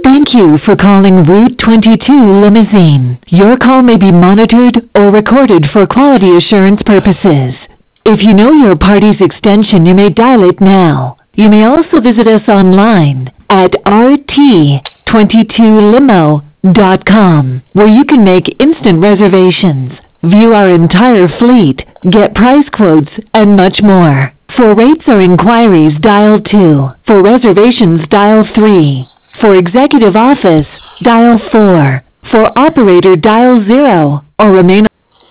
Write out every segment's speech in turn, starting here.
Thank you for calling Route 22 Limousine. Your call may be monitored or recorded for quality assurance purposes. If you know your party's extension, you may dial it now. You may also visit us online at rt22limo.com, where you can make instant reservations, view our entire fleet, get price quotes, and much more. For rates or inquiries, dial 2. For reservations, dial 3. For executive office, dial 4. For operator, dial 0, or remain.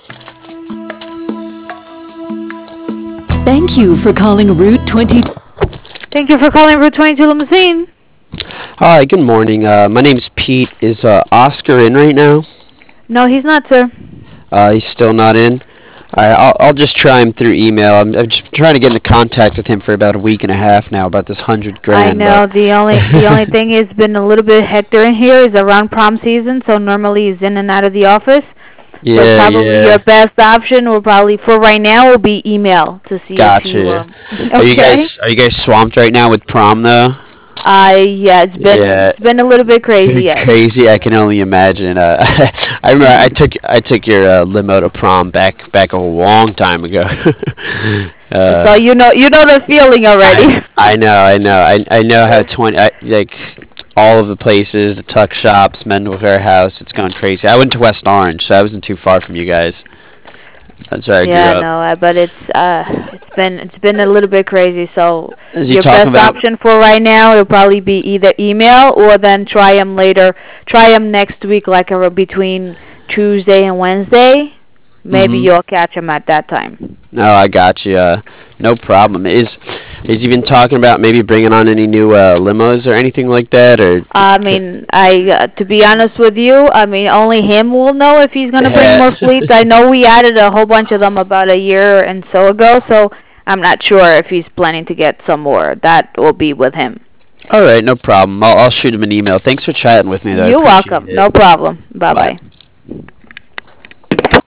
Thank you for calling Route 22. Thank you for calling Route 22 Limousine. Hi, good morning. My name's Pete. Is Oscar in right now? No, he's not, sir. He's still not in? I'll just try him through email. I'm just trying to get into contact with him for about a week and a half now about this $100,000. I know. The only thing is been a little bit hectic in here is around prom season, so normally he's in and out of the office. Yeah, so probably yeah. your best option will probably for right now will be email to see Gotcha. if you. Okay. Are you guys swamped right now with prom though? Yeah, it's been a little bit crazy. Yes. Crazy, I can only imagine. I remember I took your limo to prom back a long time ago. So you know the feeling already. I know how like all of the places, the tuck shops, men's warehouse. It's going crazy. I went to West Orange, so I wasn't too far from you guys. That's where I grew up. No, but it's been a little bit crazy. So your best option for right now will probably be either email or then try them later. Try them next week, like between Tuesday and Wednesday. Maybe you'll catch them at that time. No, I got you. No problem. Is he been talking about maybe bringing on any new limos or anything like that? Or I mean, to be honest with you, I mean, only him will know if he's gonna bring more fleets. I know we added a whole bunch of them about a year and so ago, so I'm not sure if he's planning to get some more. That will be with him. All right, no problem. I'll shoot him an email. Thanks for chatting with me, though. You're welcome. No problem. Bye-bye.